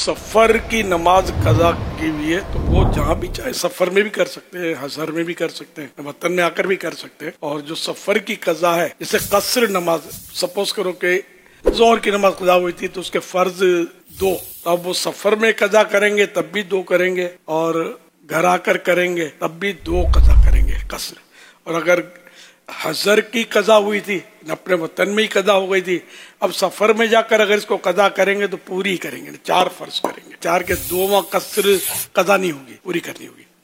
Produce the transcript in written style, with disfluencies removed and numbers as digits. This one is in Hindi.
सफर की नमाज कजा की हुई है तो वो जहाँ भी चाहे सफर में भी कर सकते हैं, हजर में भी कर सकते हैं, वतन में आकर भी कर सकते हैं। और जो सफर की कजा है, जैसे कसर नमाज, सपोज करो कि जोहर की नमाज कजा हुई थी तो उसके फर्ज 2, अब वो सफर में कजा करेंगे तब भी 2 करेंगे और घर आकर करेंगे तब भी 2 कजा करेंगे कसर। और अगर हजर की कजा हुई थी, अपने वतन में ही कजा हो गई थी, अब सफर में जाकर अगर इसको कजा करेंगे तो पूरी ही करेंगे, 4 फर्ज करेंगे। 4 के 2 कसर कजा नहीं होगी, पूरी करनी होगी।